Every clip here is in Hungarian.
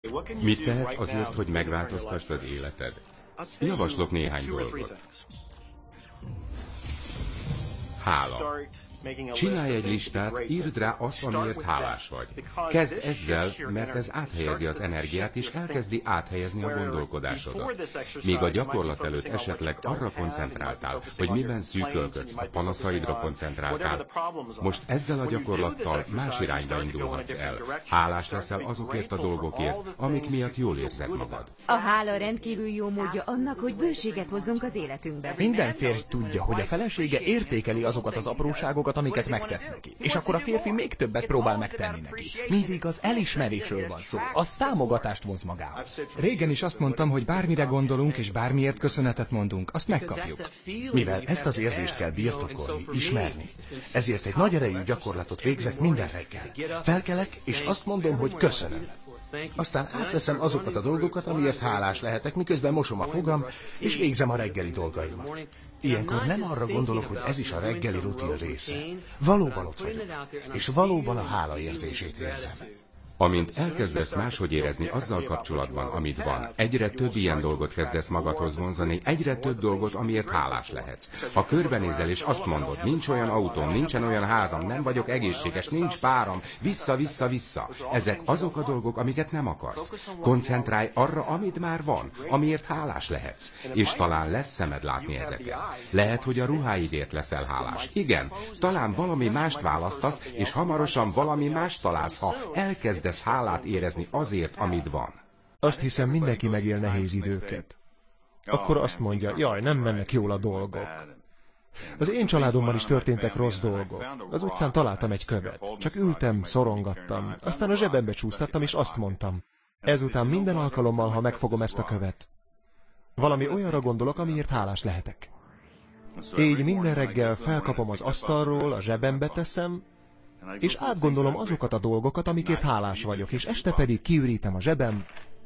Mit tehetsz azért, hogy megváltoztasd az életed? Javaslok néhány dolgot. Hála. Csinálj egy listát, írd rá azt, amiért hálás vagy. Kezd ezzel, mert ez áthelyezi az energiát, és elkezdi áthelyezni a gondolkodásodat. Míg a gyakorlat előtt esetleg arra koncentráltál, hogy miben szűkölködsz, a panaszaidra koncentráltál, most ezzel a gyakorlattal más irányba indulhatsz el. Hálás leszel azokért a dolgokért, amik miatt jól érzed magad. A hála rendkívül jó módja annak, hogy bőséget hozzunk az életünkbe. Minden férj tudja, hogy a felesége értékeli azokat az apróságokat, amiket megtesz neki. És akkor a férfi még többet próbál megtenni neki. Mindig az elismerésről van szó. Az támogatást vonz magához. Régen is azt mondtam, hogy bármire gondolunk és bármiért köszönetet mondunk, azt megkapjuk. Mivel ezt az érzést kell birtokolni, ismerni, ezért egy nagy erejű gyakorlatot végzek minden reggel. Felkelek, és azt mondom, hogy köszönöm. Aztán átveszem azokat a dolgokat, amiért hálás lehetek, miközben mosom a fogam, és végzem a reggeli dolgaimat. Ilyenkor nem arra gondolok, hogy ez is a reggeli rutin része. Valóban ott vagyok, és valóban a hála érzését érzem. Amint elkezdesz máshogy érezni azzal kapcsolatban, amit van, egyre több ilyen dolgot kezdesz magadhoz vonzani, egyre több dolgot, amiért hálás lehetsz. Ha körbenézel és azt mondod, nincs olyan autóm, nincsen olyan házam, nem vagyok egészséges, nincs páram, vissza. Ezek azok a dolgok, amiket nem akarsz. Koncentrálj arra, amit már van, amiért hálás lehetsz. És talán lesz szemed látni ezeket. Lehet, hogy a ruháidért leszel hálás. Igen, talán valami mást választasz, és hamarosan valami mást találsz, ha elkezdesz hálát érezni azért, amit van. Azt hiszem, mindenki megél nehéz időket. Akkor azt mondja, jaj, nem mennek jól a dolgok. Az én családommal is történtek rossz dolgok. Az utcán találtam egy követ. Csak ültem, szorongattam. Aztán a zsebembe csúsztattam, és azt mondtam. Ezután minden alkalommal, ha megfogom ezt a követ, valami olyanra gondolok, amiért hálás lehetek. Így minden reggel felkapom az asztalról, a zsebembe teszem, és átgondolom azokat a dolgokat, amikért hálás vagyok, és este pedig kiürítem a zsebem,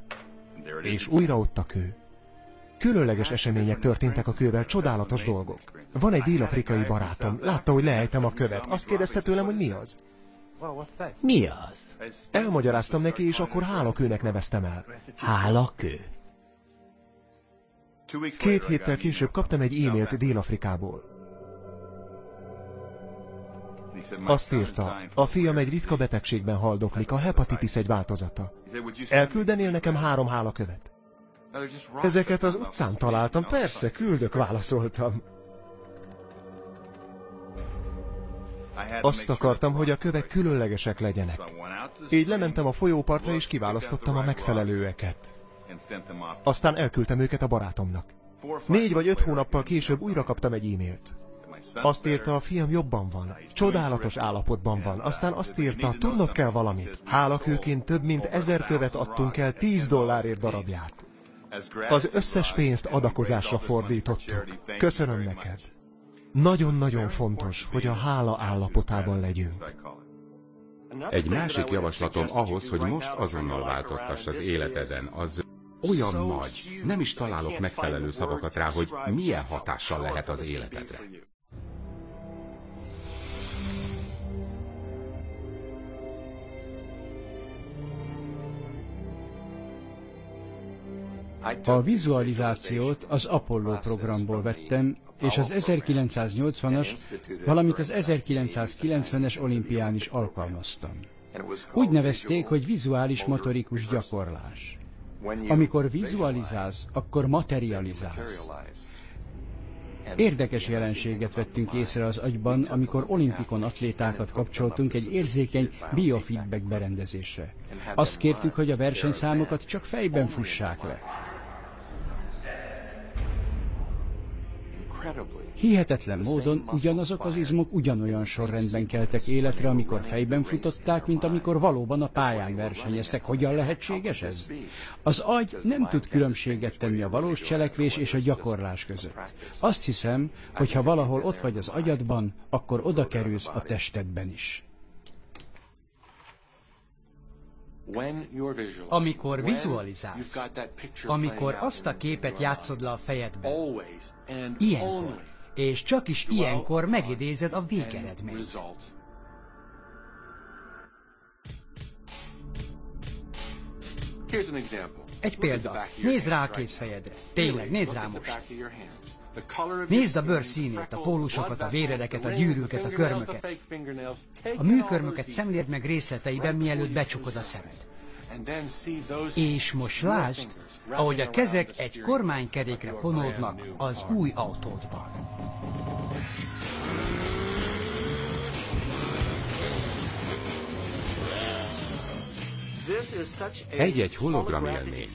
és újra ott a kő. Különleges események történtek a kővel, csodálatos dolgok. Van egy dél-afrikai barátom, látta, hogy leejtem a követ. Azt kérdezte tőlem, hogy mi az? Mi az? Elmagyaráztam neki, és akkor hálakőnek neveztem el. Hálakő? 2 héttel később kaptam egy e-mailt Dél-Afrikából. Azt írta, a fiam egy ritka betegségben haldoklik, a hepatitis egy változata. Elküldenél nekem 3 hálakövet? Ezeket az utcán találtam, persze, küldök, válaszoltam. Azt akartam, hogy a kövek különlegesek legyenek. Így lementem a folyópartra, és kiválasztottam a megfelelőeket. Aztán elküldtem őket a barátomnak. 4 vagy 5 hónappal később újra kaptam egy e-mailt. Azt írta, a fiam jobban van, csodálatos állapotban van. Aztán azt írta, tudnod kell valamit. Hálakőként több mint 1000 követ adtunk el $10 darabját. Az összes pénzt adakozásra fordítottuk. Köszönöm neked. Nagyon-nagyon fontos, hogy a hála állapotában legyünk. Egy másik javaslatom ahhoz, hogy most azonnal változtass az életeden, az olyan nagy, nem is találok megfelelő szavakat rá, hogy milyen hatással lehet az életedre. A vizualizációt az Apollo programból vettem, és az 1980-as, valamint az 1990-es olimpián is alkalmaztam. Úgy nevezték, hogy vizuális motorikus gyakorlás. Amikor vizualizálsz, akkor materializálsz. Érdekes jelenséget vettünk észre az agyban, amikor olimpikon atlétákat kapcsoltunk egy érzékeny biofeedback berendezésre. Azt kértük, hogy a versenyszámokat csak fejben fussák le. Hihetetlen módon ugyanazok az izmok ugyanolyan sorrendben keltek életre, amikor fejben futották, mint amikor valóban a pályán versenyeztek. Hogyan lehetséges ez? Az agy nem tud különbséget tenni a valós cselekvés és a gyakorlás között. Azt hiszem, hogy ha valahol ott vagy az agyadban, akkor oda kerülsz a testedben is. Amikor vizualizálsz, amikor azt a képet játszod le a fejedben, ilyenkor, és csak is ilyenkor megidézed a végeredményt. Egy példa. Nézd rá a kézfejedre. Tényleg, nézd rá most. Nézd a bőr színét, a pólusokat, a véredeket, a gyűrűket, a körmöket. A műkörmöket szemléld meg részleteiben, mielőtt becsukod a szemed. És most lásd, ahogy a kezek egy kormánykerékre fonódnak az új autódban. Egy-egy hologram élmény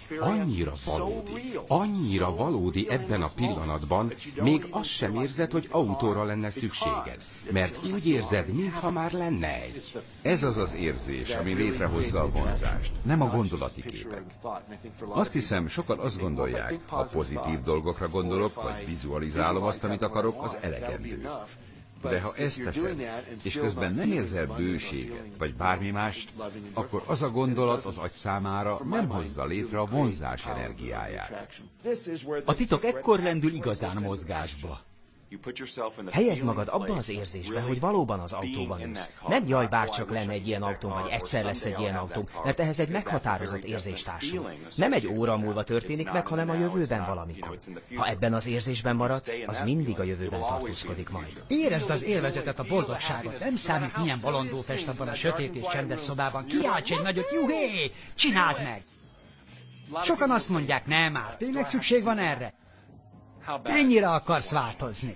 annyira valódi ebben a pillanatban, még azt sem érzed, hogy autóra lenne szükséged, mert úgy érzed, mintha már lenne egy. Ez az az érzés, ami létrehozza a vonzást, nem a gondolati képek. Azt hiszem, sokan azt gondolják, ha pozitív dolgokra gondolok, vagy vizualizálom azt, amit akarok, az elegendő. De ha ezt teszed, és közben nem érzel bőséget, vagy bármi mást, akkor az a gondolat az agy számára nem hozza létre a vonzás energiáját. A titok ekkor lendül igazán mozgásba. Helyezd magad abba az érzésbe, hogy valóban az autóban ülsz. Nem jaj, bárcsak lenne egy ilyen autóm, vagy egyszer lesz egy ilyen autóm, mert ehhez egy meghatározott érzés társul. Nem egy óra múlva történik meg, hanem a jövőben valamikor. Ha ebben az érzésben maradsz, az mindig a jövőben tartózkodik majd. Érezd az élvezetet, a boldogságot. Nem számít, milyen bolondó fest abban a sötét és csendes szobában. Kiálts egy nagyot, juhé! Csináld meg! Sokan azt mondják, nem már, tényleg szükség van erre? Mennyire akarsz változni?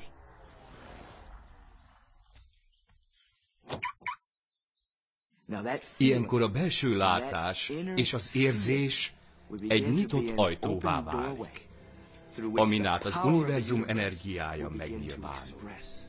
Ilyenkor a belső látás és az érzés egy nyitott ajtóvá válik, amin át az univerzum energiája megnyilvánul.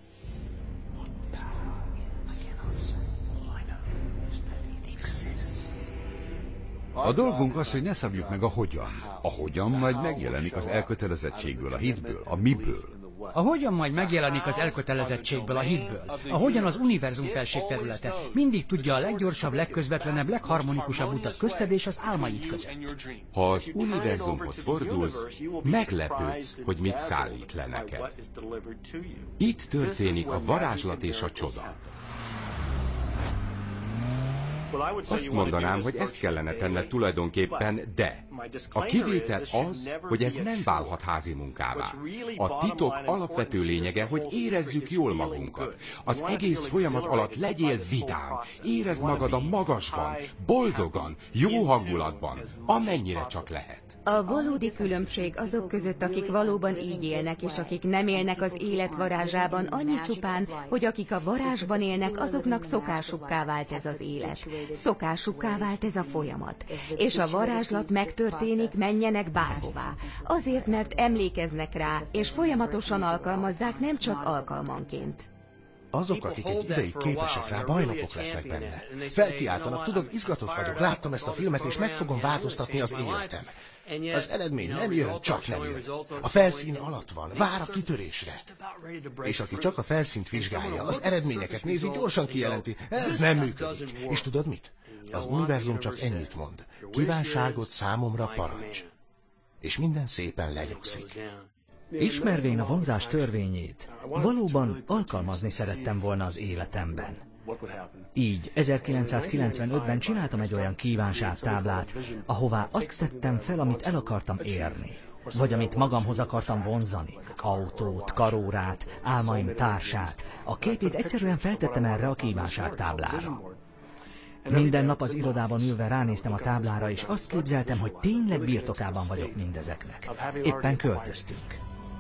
A dolgunk az, hogy ne szabjuk meg a hogyan. A hogyan majd megjelenik az elkötelezettségből, a hitből, a miből. A hogyan majd megjelenik az elkötelezettségből, a hitből. A hogyan az univerzum felség területe. Mindig tudja a leggyorsabb, legközvetlenebb, legharmonikusabb utat közted és az álmaid között. Ha az univerzumhoz fordulsz, meglepődsz, hogy mit szállít le neked. Itt történik a varázslat és a csoda. Azt mondanám, hogy ezt kellene tenned tulajdonképpen, de a kivétel az, hogy ez nem válhat házi munkává. A titok alapvető lényege, hogy érezzük jól magunkat. Az egész folyamat alatt legyél vidám, érezd magad a magasban, boldogan, jó hangulatban, amennyire csak lehet. A valódi különbség azok között, akik valóban így élnek, és akik nem élnek az élet varázsában, annyi csupán, hogy akik a varázsban élnek, azoknak szokásukká vált ez az élet. Szokásukká vált ez a folyamat. És a varázslat megtörténik, menjenek bárhová. Azért, mert emlékeznek rá, és folyamatosan alkalmazzák, nem csak alkalmanként. Azok, akik egy ideig képesek rá, bajnokok lesznek benne. Felkiáltanak, tudod, izgatott vagyok, láttam ezt a filmet, és meg fogom változtatni az életem. Az eredmény nem jön, csak nem jön. A felszín alatt van, vár a kitörésre. És aki csak a felszínt vizsgálja, az eredményeket nézi, gyorsan kijelenti, ez nem működik. És tudod mit? Az univerzum csak ennyit mond. Kívánságot számomra parancs. És minden szépen lenyugszik. Ismervén a vonzás törvényét, valóban alkalmazni szerettem volna az életemben. Így 1995-ben csináltam egy olyan kívánságtáblát, ahová azt tettem fel, amit el akartam érni, vagy amit magamhoz akartam vonzani. Autót, karórát, álmaim társát. A képét egyszerűen feltettem erre a kívánságtáblára. Minden nap az irodában ülve ránéztem a táblára, és azt képzeltem, hogy tényleg birtokában vagyok mindezeknek. Éppen költöztünk.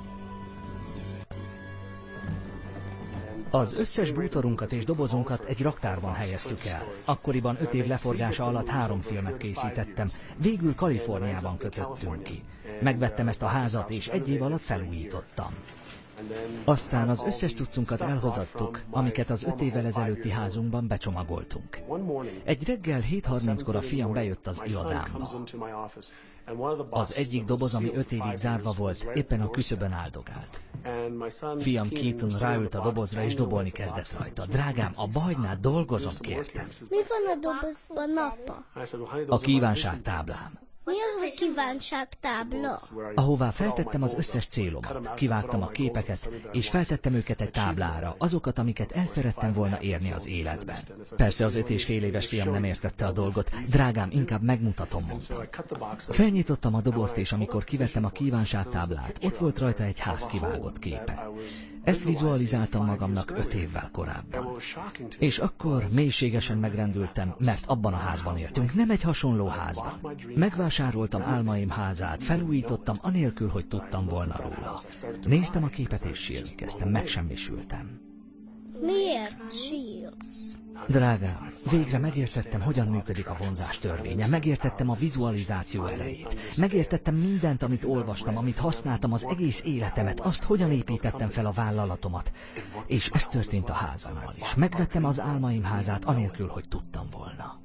Az összes bútorunkat és dobozunkat egy raktárban helyeztük el. Akkoriban 5 év leforgása alatt 3 filmet készítettem. Végül Kaliforniában kötöttünk ki. Megvettem ezt a házat, és 1 év alatt felújítottam. Aztán az összes cuccunkat elhozattuk, amiket az 5 évvel ezelőtti házunkban becsomagoltunk. Egy reggel 7:30-kor a fiam bejött az irodámba. Az egyik doboz, ami 5 évig zárva volt, éppen a küszöbön áldogált. Fiam Keaton ráült a dobozra, és dobolni kezdett rajta. Drágám, a bajnál dolgozom, kértem. Mi van a dobozban, apa? A kívánságtáblám. Mi az a kívánságtábla? Ahová feltettem az összes célomat, kivágtam a képeket, és feltettem őket egy táblára, azokat, amiket el szerettem volna érni az életben. Persze az 5 és fél éves fiam nem értette a dolgot, drágám, inkább megmutatom, mondta. Felnyitottam a dobozt, és amikor kivettem a kívánságtáblát, ott volt rajta egy ház kivágott képe. Ezt vizualizáltam magamnak 5 évvel korábban. És akkor mélységesen megrendültem, mert abban a házban éltünk, nem egy hasonló házban. Megvásároltam álmaim házát, felújítottam, anélkül, hogy tudtam volna róla. Néztem a képet, és sírni kezdtem, megsemmisültem. Miért sírsz? Drágám, végre megértettem, hogyan működik a vonzás törvénye, megértettem a vizualizáció erejét, megértettem mindent, amit olvastam, amit használtam, az egész életemet, azt, hogyan építettem fel a vállalatomat. És ez történt a házammal is. Megvettem az álmaim házát, anélkül, hogy tudtam volna.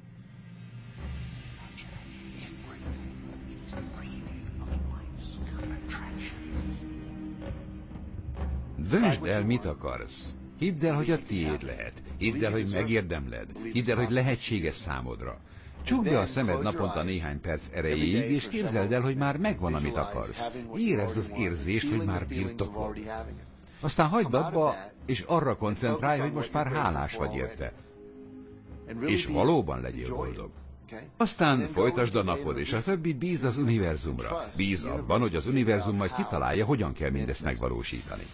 Döntsd el, mit akarsz. Hidd el, hogy a tiéd lehet. Hidd el, hogy megérdemled. Hidd el, hogy lehetséges számodra. Csukd be a szemed naponta néhány perc erejéig, és képzeld el, hogy már megvan, amit akarsz. Érezd az érzést, hogy már birtokod. Aztán hagyd abba, és arra koncentrálj, hogy most már hálás vagy érte. És valóban legyél boldog. Aztán folytasd a napod, és a többit bízd az univerzumra. Bízz abban, hogy az univerzum majd kitalálja, hogyan kell mindezt megvalósítani.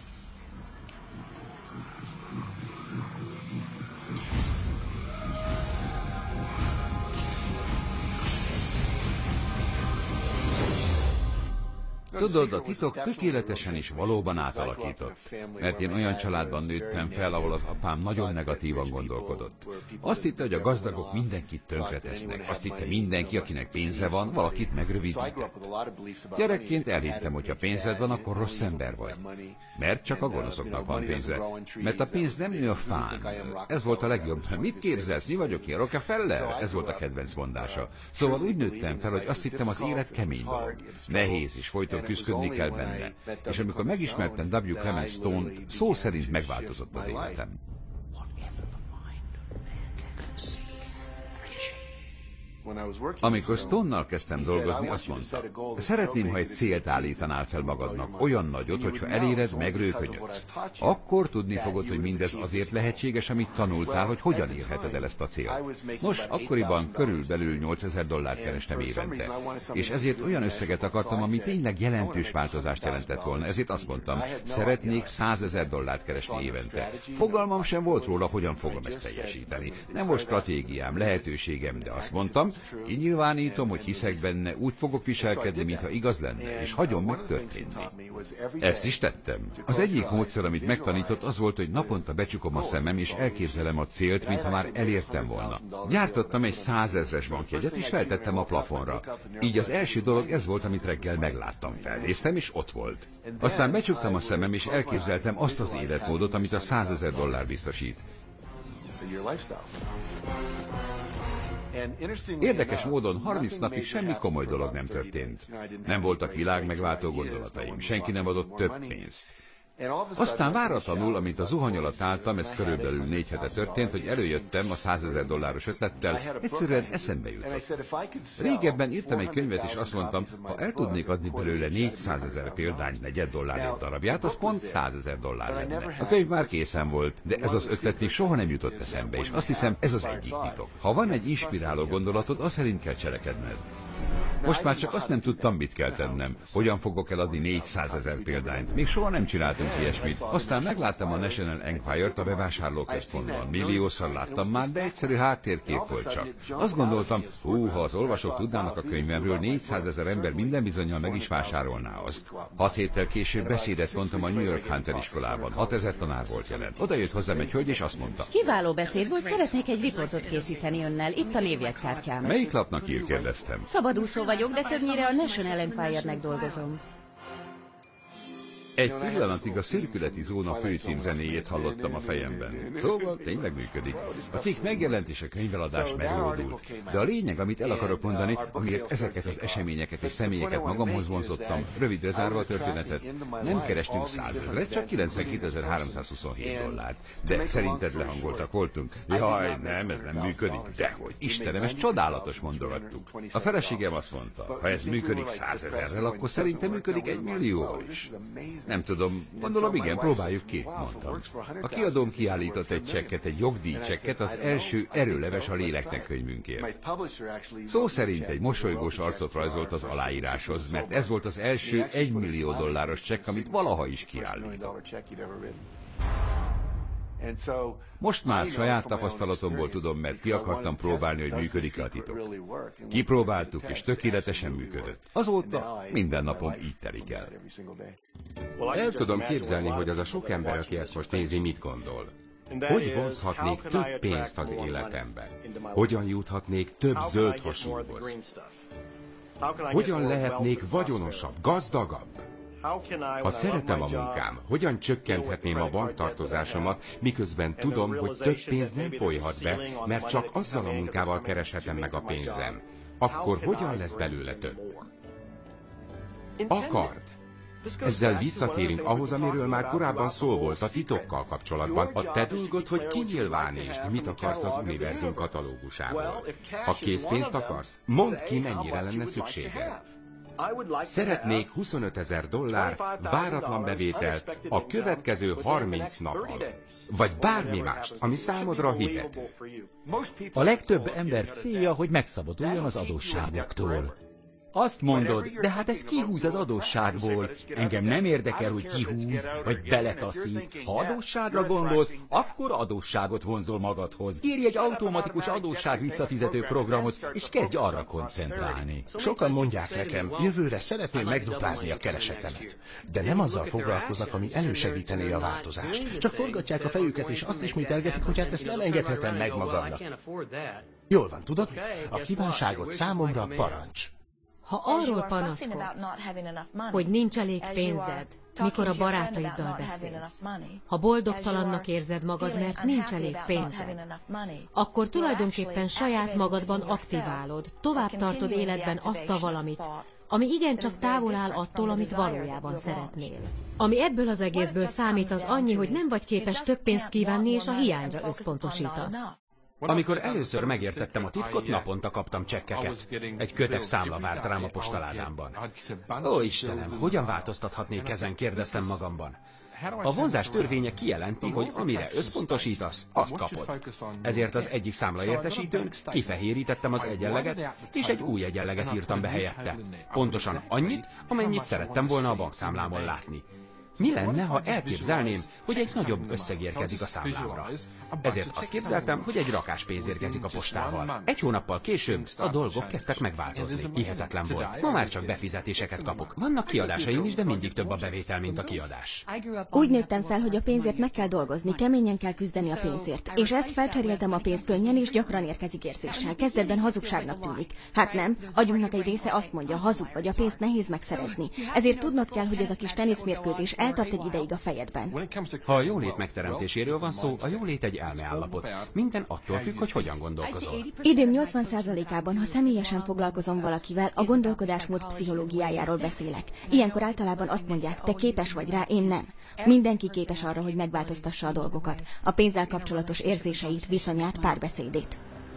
Tudod, a titok tökéletesen is valóban átalakított. Mert én olyan családban nőttem fel, ahol az apám nagyon negatívan gondolkodott. Azt hitte, hogy a gazdagok mindenkit tönkretesznek. Azt hitte, mindenki, akinek pénze van, valakit megrövidített. Gyerekként elhittem, hogy ha pénzed van, akkor rossz ember vagy. Mert csak a gonoszoknak van pénze. Mert a pénz nem nő a fán. Ez volt a legjobb. Mit képzelsz? Mi vagyok én? Rockefeller? Ez volt a kedvenc mondása. Szóval úgy nőttem fel, hogy azt hittem, az élet kemény dolog. Nehéz, és folyton küzdködni kell benne. És amikor megismertem W. Clement Stone-t, szó szerint megváltozott az életem. Amikor Stone-nal kezdtem dolgozni, azt mondta, szeretném, ha egy célt állítanál fel magadnak, olyan nagyot, hogyha eléred, megrőkönyödsz. Akkor tudni fogod, hogy mindez azért lehetséges, amit tanultál, hogy hogyan érheted el ezt a célt. Nos, akkoriban körülbelül $8000 kerestem évente. És ezért olyan összeget akartam, ami tényleg jelentős változást jelentett volna. Ezért azt mondtam, szeretnék $100,000 keresni évente. Fogalmam sem volt róla, hogyan fogom ezt teljesíteni. Nem volt stratégiám, lehetőségem, de azt mondtam, kinyilvánítom, hogy hiszek benne, úgy fogok viselkedni, mintha igaz lenne, és hagyom megtörténni. Ezt is tettem. Az egyik módszer, amit megtanított, az volt, hogy naponta becsukom a szemem, és elképzelem a célt, mintha már elértem volna. Gyártottam egy 100 000-es bankjegyet, és feltettem a plafonra. Így az első dolog ez volt, amit reggel megláttam. Felnéztem, és ott volt. Aztán becsuktam a szemem, és elképzeltem azt az életmódot, amit a $100,000 biztosít. Érdekes módon 30 napig semmi komoly dolog nem történt. Nem voltak világmegváltó gondolataim, senki nem adott több pénzt. Aztán váratlanul, amint a zuhany alatt álltam, ez körülbelül 4 hete történt, hogy előjöttem a $100,000 ötlettel, egyszerűen eszembe jutott. Régebben írtam egy könyvet, és azt mondtam, ha el tudnék adni belőle 400,000 példány $4 darabját, az pont $100,000 lenne. A könyv már készen volt, de ez az ötlet még soha nem jutott eszembe, és azt hiszem, ez az egyik titok. Ha van egy inspiráló gondolatod, az szerint kell cselekedned. Most már csak azt nem tudtam, mit kell tennem. Hogyan fogok eladni 400,000 példányt? Még soha nem csináltunk ilyesmit. Aztán megláttam a National Enquirer-t a bevásárlóközpontban. Milliószor láttam már, de egyszerű háttérkép volt csak. Azt gondoltam, ha az olvasók tudnának a könyvemről, 400,000 ember minden bizonnyal meg is vásárolná azt. 6 héttel később beszédet mondtam a New York Hunter iskolában. 6000 tanár volt jelen. Oda jött hozzám egy hölgy, és azt mondta. Kiváló beszéd volt, szeretnék egy riportot készíteni önnel. Itt a névjegykártyám. Melyik lapnak ír, kérdeztem. Szabadúszó vagyok, de többnyire a National Enquirer-nek dolgozom. Egy pillanatig a szürkületi zóna főcímzenéjét hallottam a fejemben. Szóval tényleg működik. A cikk megjelent és a könyveladás megoldult. De a lényeg, amit el akarok mondani, amiért ezeket az eseményeket és személyeket magamhoz vonzottam, rövidre zárva a történetet, nem kerestünk 100 000-et, csak $92,327. De szerinted lehangoltak voltunk? Jaj, nem, ez nem működik. Dehogy, Istenem, ez csodálatos, mondogattuk. A feleségem azt mondta, ha ez működik 100 000-rel, akkor szerintem működik 1 millióval is. Nem tudom, gondolom igen, próbáljuk ki, mondtam. A kiadóm kiállított egy csekket, egy jogdíjcsekket az első Erőleves a léleknek könyvünkért. Szó szerint egy mosolygós arcot rajzolt az aláíráshoz, mert ez volt az első $1 millió csekk, amit valaha is kiállított. Most már saját tapasztalatomból tudom, mert ki akartam próbálni, hogy működik-e a titok. Kipróbáltuk, és tökéletesen működött. Azóta minden napom így telik el. El tudom képzelni, hogy az a sok ember, aki ezt most nézi, mit gondol. Hogy vonzhatnék több pénzt az életembe? Hogyan juthatnék több zöld hasúhoz? Hogyan lehetnék vagyonosabb, gazdagabb? Ha szeretem a munkám, hogyan csökkenthetném a banktartozásomat, miközben tudom, hogy több pénz nem folyhat be, mert csak azzal a munkával kereshetem meg a pénzem. Akkor hogyan lesz belőle több? Akard. Ezzel visszatérünk ahhoz, amiről már korábban szó volt a titokkal kapcsolatban. A te dolgod, hogy kinyilvánítsd, mit akarsz az univerzum katalógusából. Ha készpénzt akarsz, mondd ki, mennyire lenne szükséged. Szeretnék $25,000 váratlan bevételt a következő 30 nap alatt. Vagy bármi mást, ami számodra hihető. A legtöbb ember célja, hogy megszabaduljon az adósságoktól. Azt mondod, de hát ez kihúz az adósságból. Engem nem érdekel, hogy kihúz, vagy beletaszít. Ha adósságra gondolsz, akkor adósságot vonzol magadhoz. Írj egy automatikus adósság visszafizető programot, és kezdj arra koncentrálni. Sokan mondják nekem, jövőre szeretném megduplázni a keresetemet. De nem azzal foglalkoznak, ami elősegítené a változást. Csak forgatják a fejüket, és azt ismételgetik, hogy hát ezt nem engedhetem meg magamnak. Jól van, tudod? A kívánságot számomra parancs. Ha arról panaszkodsz, hogy nincs elég pénzed, mikor a barátaiddal beszélsz, ha boldogtalannak érzed magad, mert nincs elég pénzed, akkor tulajdonképpen saját magadban aktiválod, tovább tartod életben azt a valamit, ami igencsak távol áll attól, amit valójában szeretnél. Ami ebből az egészből számít, az annyi, hogy nem vagy képes több pénzt kívánni, és a hiányra összpontosítasz. Amikor először megértettem a titkot, naponta kaptam csekkeket. Egy köteg számla várt rám a postaládámban. Ó, Istenem, hogyan változtathatnék ezen, kérdeztem magamban. A vonzás törvénye kijelenti, hogy amire összpontosítasz, azt kapod. Ezért az egyik számlaértesítőn kifehérítettem az egyenleget, és egy új egyenleget írtam be helyette. Pontosan annyit, amennyit szerettem volna a bankszámlámon látni. Mi lenne, ha elképzelném, hogy egy nagyobb összeg érkezik a számlámra? Ezért azt képzeltem, hogy egy rakás pénz érkezik a postával. Egy hónappal később a dolgok kezdtek megváltozni. Hihetetlen volt. Ma már csak befizetéseket kapok. Vannak kiadásaim is, de mindig több a bevétel, mint a kiadás. Úgy nőttem fel, hogy a pénzért meg kell dolgozni, keményen kell küzdeni a pénzért. És ezt felcseréltem a pénzt könnyen, és gyakran érkezik érzéssel. Kezdetben hazugságnak tűnik. Hát nem, agyunknak egy része azt mondja, hazug vagy, a pénzt nehéz megszerezni. Ezért tudnod kell, hogy ez a kis teniszmérkőzés eltart egy ideig a fejedben. Ha a jólét megteremtéséről van szó, a jólét egy elmeállapot. Minden attól függ, hogy hogyan gondolkozol. Időm 80%-ában, ha személyesen foglalkozom valakivel, a gondolkodásmód pszichológiájáról beszélek. Ilyenkor általában azt mondják, te képes vagy rá, én nem. Mindenki képes arra, hogy megváltoztassa a dolgokat. A pénzzel kapcsolatos érzéseit, viszonyát, párbeszédét.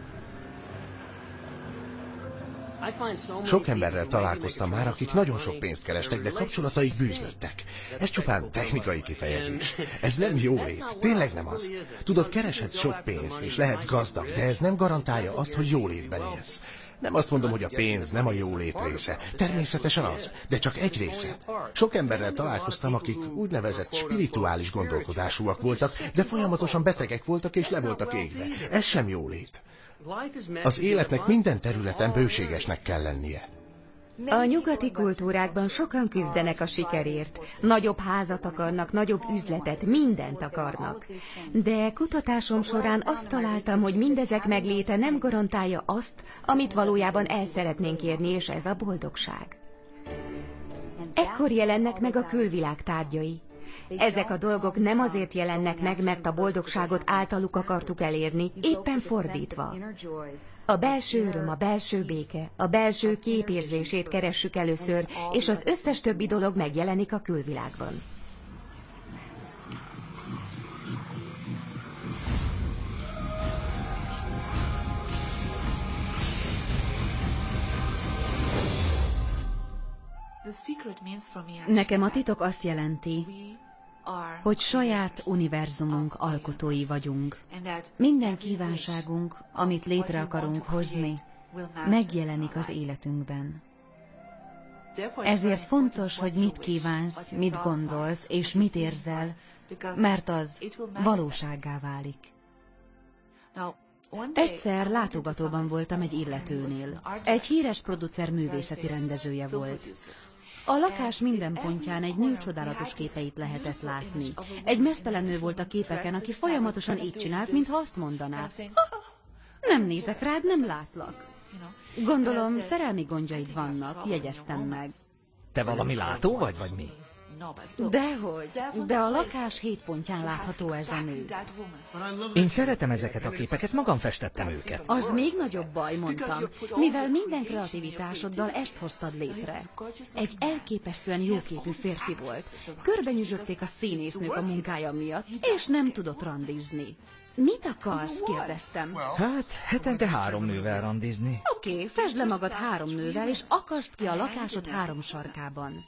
Sok emberrel találkoztam már, akik nagyon sok pénzt kerestek, de kapcsolataik bűzlöttek. Ez csupán technikai kifejezés. Ez nem jólét, tényleg nem az. Tudod, kereshetsz sok pénzt, és lehetsz gazdag, de ez nem garantálja azt, hogy jólétben élsz. Nem azt mondom, hogy a pénz nem a jólét része. Természetesen az, de csak egy része. Sok emberrel találkoztam, akik úgynevezett spirituális gondolkodásúak voltak, de folyamatosan betegek voltak és le voltak égve. Ez sem jólét. Az életnek minden területen bőségesnek kell lennie. A nyugati kultúrákban sokan küzdenek a sikerért. Nagyobb házat akarnak, nagyobb üzletet, mindent akarnak. De kutatásom során azt találtam, hogy mindezek megléte nem garantálja azt, amit valójában el szeretnénk érni, és ez a boldogság. Ekkor jelennek meg a külvilág tárgyai. Ezek a dolgok nem azért jelennek meg, mert a boldogságot általuk akartuk elérni, éppen fordítva. A belső öröm, a belső béke, a belső képérzését keressük először, és az összes többi dolog megjelenik a külvilágban. Nekem a titok azt jelenti, hogy saját univerzumunk alkotói vagyunk. Minden kívánságunk, amit létre akarunk hozni, megjelenik az életünkben. Ezért fontos, hogy mit kívánsz, mit gondolsz és mit érzel, mert az valósággá válik. Egyszer látogatóban voltam egy illetőnél. Egy híres producer művészeti rendezője volt. A lakás minden pontján egy nő csodálatos képeit lehetett látni. Egy meztelen nő volt a képeken, aki folyamatosan így csinált, mintha azt mondaná: nem nézek rád, nem látlak. Gondolom, szerelmi gondjaid vannak, jegyeztem meg. Te valami látó vagy mi? Dehogy, de a lakás 7 pontján látható ez a nő. Én szeretem ezeket a képeket, magam festettem őket. Az még nagyobb baj, mondtam, mivel minden kreativitásoddal ezt hoztad létre. Egy elképesztően jóképű férfi volt. Körbenyüzsögték a színésznők a munkája miatt, és nem tudott randizni. Mit akarsz? Kérdeztem. Hát, hetente 3 nővel randizni. Oké, fesd le magad 3 nővel, és akasd ki a lakásod 3 sarkában.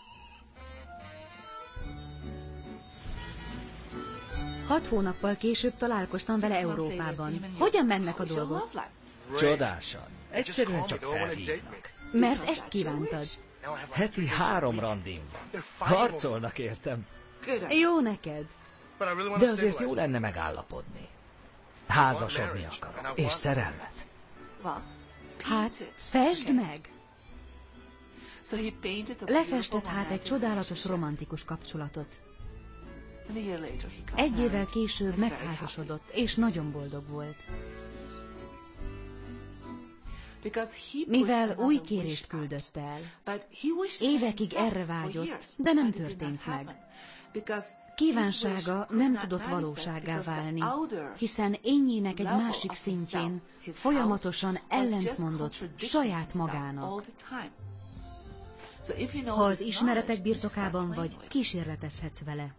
Hat hónappal később találkoztam vele Európában. Hogyan mennek a dolgok? Csodásan. Egyszerűen csak felhívnak. Mert ezt kívántad. Heti 3 randim van. Harcolnak értem. Jó neked. De azért jó lenne megállapodni. Házasodni akarok. És szerelmet. Hát, fesd meg! Lefestett hát egy csodálatos romantikus kapcsolatot. 1 évvel később megházasodott, és nagyon boldog volt. Mivel új kérést küldött el, évekig erre vágyott, de nem történt meg. Kívánsága nem tudott valósággá válni, hiszen énjének egy másik szintjén folyamatosan ellentmondott saját magának. Ha az ismeretek birtokában vagy, kísérletezhetsz vele.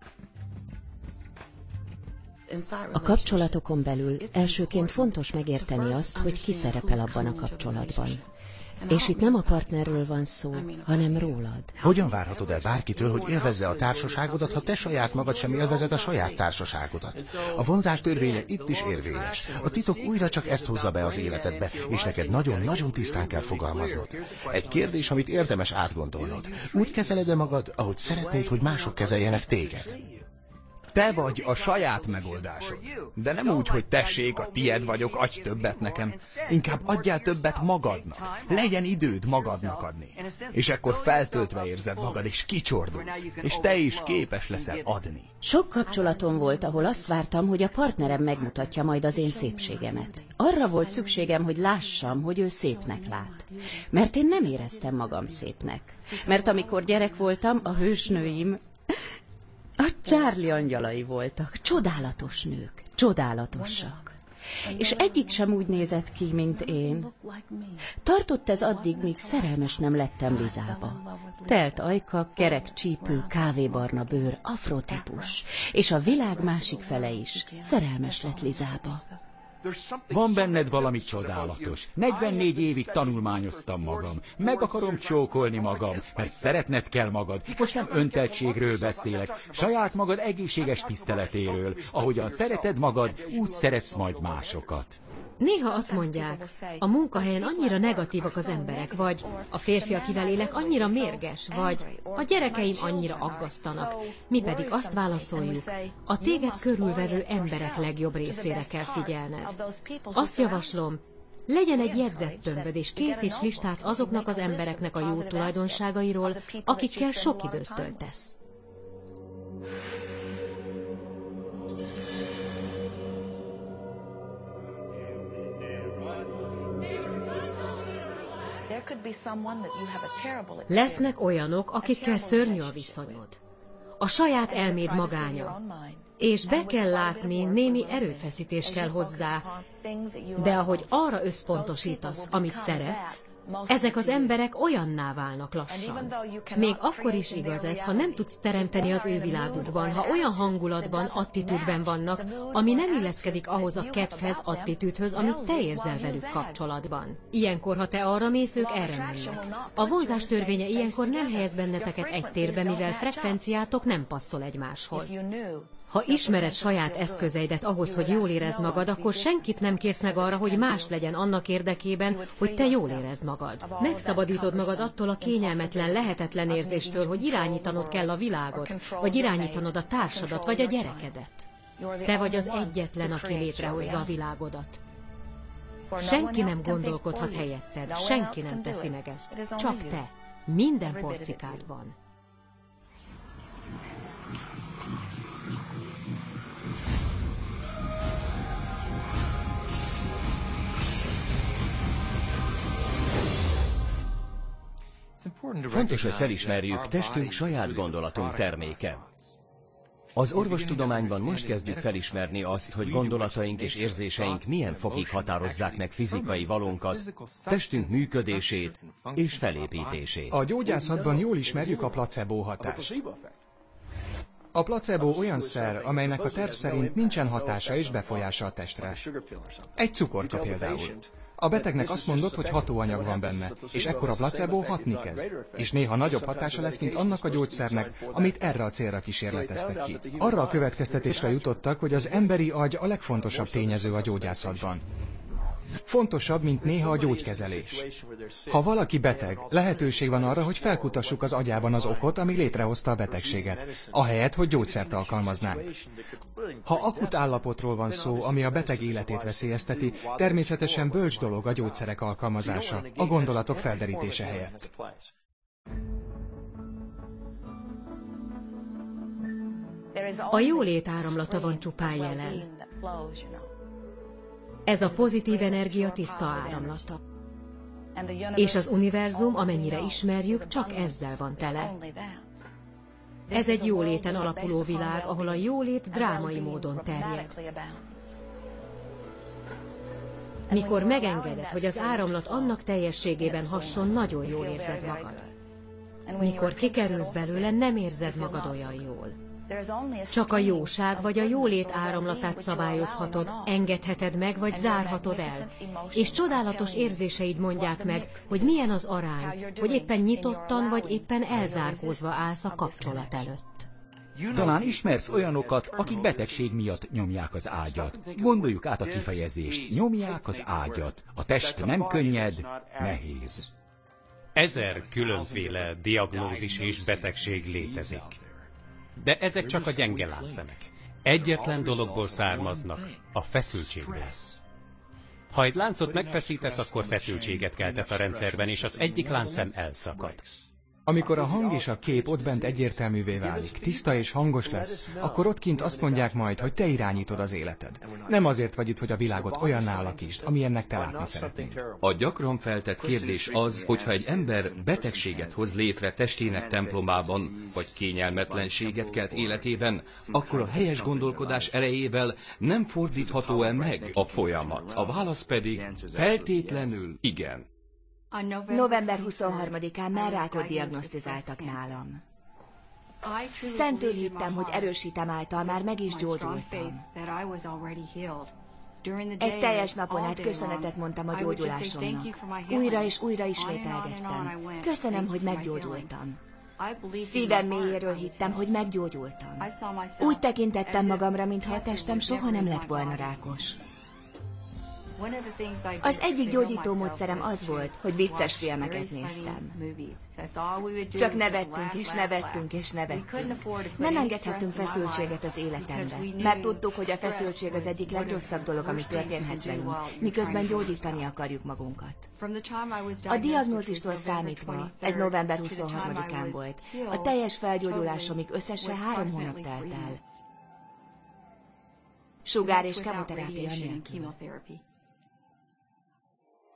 A kapcsolatokon belül elsőként fontos megérteni azt, hogy ki szerepel abban a kapcsolatban. És itt nem a partnerről van szó, hanem rólad. Hogyan várhatod el bárkitől, hogy élvezze a társaságodat, ha te saját magad sem élvezed a saját társaságodat? A vonzás törvénye itt is érvényes. A titok újra csak ezt hozza be az életedbe, és neked nagyon-nagyon tisztán kell fogalmaznod. Egy kérdés, amit érdemes átgondolnod. Úgy kezeled-e magad, ahogy szeretnéd, hogy mások kezeljenek téged? Te vagy a saját megoldásod. De nem úgy, hogy tessék, a tied vagyok, adj többet nekem. Inkább adjál többet magadnak. Legyen időd magadnak adni. És ekkor feltöltve érzed magad, és kicsordulsz. És te is képes leszel adni. Sok kapcsolatom volt, ahol azt vártam, hogy a partnerem megmutatja majd az én szépségemet. Arra volt szükségem, hogy lássam, hogy ő szépnek lát. Mert én nem éreztem magam szépnek. Mert amikor gyerek voltam, a hősnőim a Charlie angyalai voltak, csodálatos nők, csodálatosak. És egyik sem úgy nézett ki, mint én. Tartott ez addig, míg szerelmes nem lettem Lizába. Telt ajka, kerek csípő, kávébarna bőr, afrotípus, és a világ másik fele is szerelmes lett Lizába. Van benned valami csodálatos. 44 évig tanulmányoztam magam. Meg akarom csókolni magam, mert szeretned kell magad. Most nem önteltségről beszélek, saját magad egészséges tiszteletéről. Ahogyan szereted magad, úgy szeretsz majd másokat. Néha azt mondják, a munkahelyen annyira negatívak az emberek, vagy a férfi, akivel élek, annyira mérges, vagy a gyerekeim annyira aggasztanak. Mi pedig azt válaszoljuk, a téged körülvevő emberek legjobb részére kell figyelned. Azt javaslom, legyen egy jegyzettömböd, és készíts listát azoknak az embereknek a jó tulajdonságairól, akikkel sok időt töltesz. Lesznek olyanok, akikkel szörnyű a viszonyod. A saját elméd magánya. És be kell látni, némi erőfeszítés kell hozzá, de ahogy arra összpontosítasz, amit szeretsz, ezek az emberek olyanná válnak lassan. Még akkor is igaz ez, ha nem tudsz teremteni az ő világukban, ha olyan hangulatban, attitűdben vannak, ami nem illeszkedik ahhoz a kedvhez, attitűdhöz, amit te érzel velük kapcsolatban. Ilyenkor, ha te arra mész, ők erre mennek. A vonzás törvénye ilyenkor nem helyez benneteket egy térbe, mivel frekvenciátok nem passzol egymáshoz. Ha ismered saját eszközeidet ahhoz, hogy jól érezd magad, akkor senkit nem kérsz meg arra, hogy más legyen annak érdekében, hogy te jól érezd magad. Megszabadítod magad attól a kényelmetlen, lehetetlen érzéstől, hogy irányítanod kell a világot, vagy irányítanod a társadat, vagy a gyerekedet. Te vagy az egyetlen, aki létrehozza a világodat. Senki nem gondolkodhat helyetted, senki nem teszi meg ezt. Csak te. Minden porcikádban. Fontos, hogy felismerjük, testünk saját gondolatunk terméke. Az orvostudományban most kezdjük felismerni azt, hogy gondolataink és érzéseink milyen fokig határozzák meg fizikai valónkat, testünk működését és felépítését. A gyógyászatban jól ismerjük a placebo hatást. A placebo olyan szer, amelynek a terv szerint nincsen hatása és befolyása a testre. Egy cukorka például. A betegnek azt mondod, hogy hatóanyag van benne, és ekkor a placebo hatni kezd. És néha nagyobb hatása lesz, mint annak a gyógyszernek, amit erre a célra kísérleteztek ki. Arra a következtetésre jutottak, hogy az emberi agy a legfontosabb tényező a gyógyászatban. Fontosabb, mint néha a gyógykezelés. Ha valaki beteg, lehetőség van arra, hogy felkutassuk az agyában az okot, ami létrehozta a betegséget, ahelyett, hogy gyógyszert alkalmaznánk. Ha akut állapotról van szó, ami a beteg életét veszélyezteti, természetesen bölcs dolog a gyógyszerek alkalmazása, a gondolatok felderítése helyett. A jólét áramlata van csupán jelen. Ez a pozitív energia tiszta áramlata. És az univerzum, amennyire ismerjük, csak ezzel van tele. Ez egy jóléten alapuló világ, ahol a jólét drámai módon terjed. Mikor megengeded, hogy az áramlat annak teljességében hasson, nagyon jól érzed magad. Mikor kikerülsz belőle, nem érzed magad olyan jól. Csak a jóság vagy a jólét áramlatát szabályozhatod, engedheted meg, vagy zárhatod el. És csodálatos érzéseid mondják meg, hogy milyen az arány, hogy éppen nyitottan, vagy éppen elzárkózva állsz a kapcsolat előtt. Talán ismersz olyanokat, akik betegség miatt nyomják az ágyat. Gondoljuk át a kifejezést. Nyomják az ágyat. A test nem könnyed, nehéz. 1000 különféle diagnózis és betegség létezik. De ezek csak a gyenge láncszemek. Egyetlen dologból származnak, a feszültségből. Ha egy láncot megfeszítesz, akkor feszültséget keltesz a rendszerben, és az egyik láncszem elszakad. Amikor a hang és a kép ott bent egyértelművé válik, tiszta és hangos lesz, akkor ott kint azt mondják majd, hogy te irányítod az életed. Nem azért vagy itt, hogy a világot olyanná alakítsd, amilyennek te látni szeretnénk. A gyakran feltett kérdés az, hogyha egy ember betegséget hoz létre testének templomában, vagy kényelmetlenséget kelt életében, akkor a helyes gondolkodás erejével nem fordítható-e meg a folyamat? A válasz pedig feltétlenül igen. November 23-án már rákot diagnosztizáltak nálam. Szentül hittem, hogy erősítem által már meg is gyógyultam. Egy teljes napon át köszönetet mondtam a gyógyulásomnak. Újra és újra ismételgettem. Köszönöm, hogy meggyógyultam. Szívem mélyéről hittem, hogy meggyógyultam. Úgy tekintettem magamra, mintha a testem soha nem lett volna rákos. Az egyik gyógyító módszerem az volt, hogy vicces filmeket néztem. Csak nevettünk és nevettünk és nevettünk. Nem engedhettünk feszültséget az életembe, mert tudtuk, hogy a feszültség az egyik legrosszabb dolog, ami történhet velünk, miközben gyógyítani akarjuk magunkat. A diagnózistól számítva, ez november 23-án volt, a teljes felgyógyulásomig összesen 3 hónap telt el. Sugár és kemoterápia nélkül.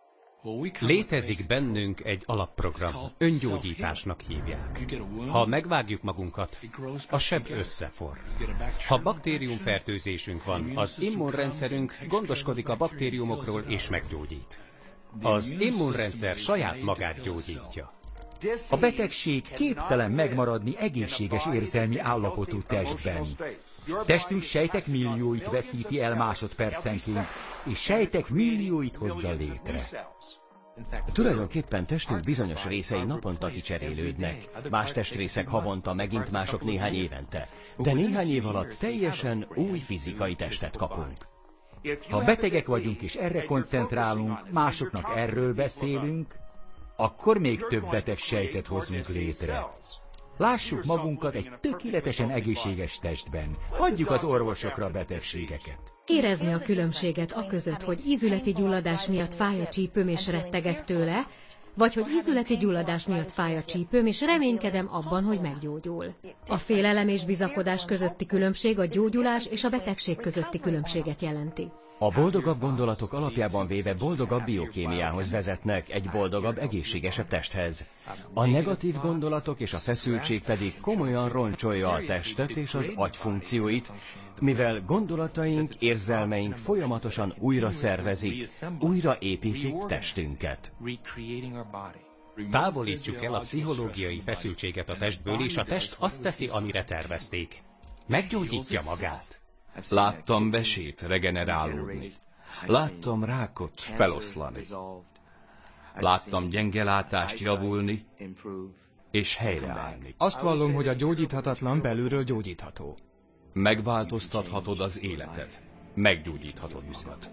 Létezik bennünk egy alapprogram, öngyógyításnak hívják. Ha megvágjuk magunkat, a seb összeforr. Ha baktériumfertőzésünk van, az immunrendszerünk gondoskodik a baktériumokról és meggyógyít. Az immunrendszer saját magát gyógyítja. A betegség képtelen megmaradni egészséges érzelmi állapotú testben. Testünk sejtek millióit veszíti el másodpercenként, és sejtek millióit hozza létre. Tulajdonképpen testünk bizonyos részei naponta kicserélődnek, más testrészek havonta, megint mások néhány évente, de néhány év alatt teljesen új fizikai testet kapunk. Ha betegek vagyunk és erre koncentrálunk, másoknak erről beszélünk, akkor még több beteg sejtet hozunk létre. Lássuk magunkat egy tökéletesen egészséges testben. Hagyjuk az orvosokra a betegségeket. Érezni a különbséget aközött, hogy ízületi gyulladás miatt fáj a csípőm és rettegek tőle, vagy hogy ízületi gyulladás miatt fáj a csípőm, és reménykedem abban, hogy meggyógyul. A félelem és bizakodás közötti különbség a gyógyulás és a betegség közötti különbséget jelenti. A boldogabb gondolatok alapjában véve boldogabb biokémiához vezetnek, egy boldogabb, egészségesebb testhez. A negatív gondolatok és a feszültség pedig komolyan roncsolja a testet és az agy funkcióit, mivel gondolataink, érzelmeink folyamatosan újra szervezik, újra építik testünket. Távolítsuk el a pszichológiai feszültséget a testből, és a test azt teszi, amire tervezték. Meggyógyítja magát. Láttam vesét regenerálódni. Láttam rákot feloszlani. Láttam gyengelátást javulni és helyreállni. Azt vallom, hogy a gyógyíthatatlan belülről gyógyítható. Megváltoztathatod az életed. Meggyógyíthatod magad.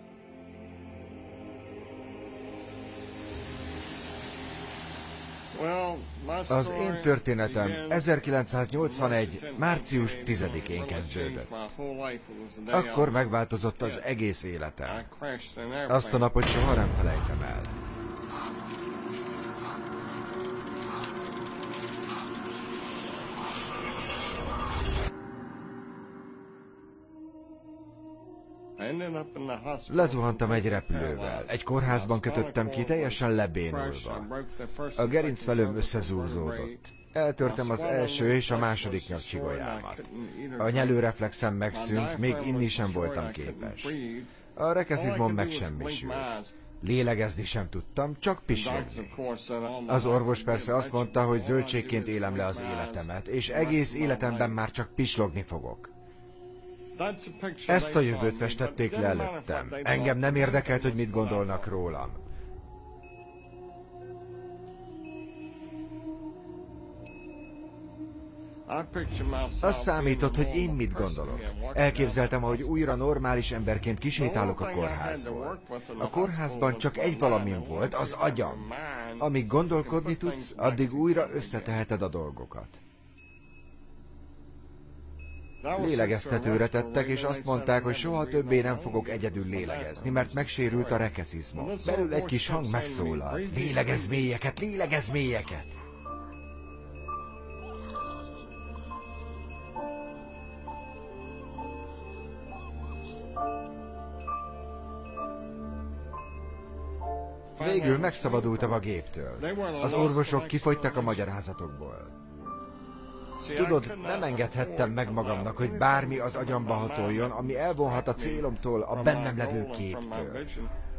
Az én történetem 1981. március 10-én kezdődött. Akkor megváltozott az egész életem. Azt a napot soha nem felejtem el. Lezuhantam egy repülővel. Egy kórházban kötöttem ki, teljesen lebénulva. A gerincfelőm összezúzódott. Eltörtem az első és a második nyakcsigolyámat. A nyelőreflexem megszűnt, még inni sem voltam képes. A rekeszizmom megsemmisült. Lélegezni sem tudtam, csak pislogni. Az orvos persze azt mondta, hogy zöldségként élem le az életemet, és egész életemben már csak pislogni fogok. Ezt a jövőt festették le előttem. Engem nem érdekelt, hogy mit gondolnak rólam. Az számított, hogy én mit gondolok. Elképzeltem, hogy újra normális emberként kisétálok a kórházból. A kórházban csak egy valamim volt, az agyam. Amíg gondolkodni tudsz, addig újra összeteheted a dolgokat. Lélegeztetőre tettek, és azt mondták, hogy soha többé nem fogok egyedül lélegezni, mert megsérült a rekeszizmom. Belül egy kis hang megszólalt. Lélegezz mélyeket, lélegezz mélyeket! Végül megszabadultam a géptől. Az orvosok kifogytak a magyarázatokból. Tudod, nem engedhettem meg magamnak, hogy bármi az agyamba hatoljon, ami elvonhat a célomtól, a bennem levő képtől.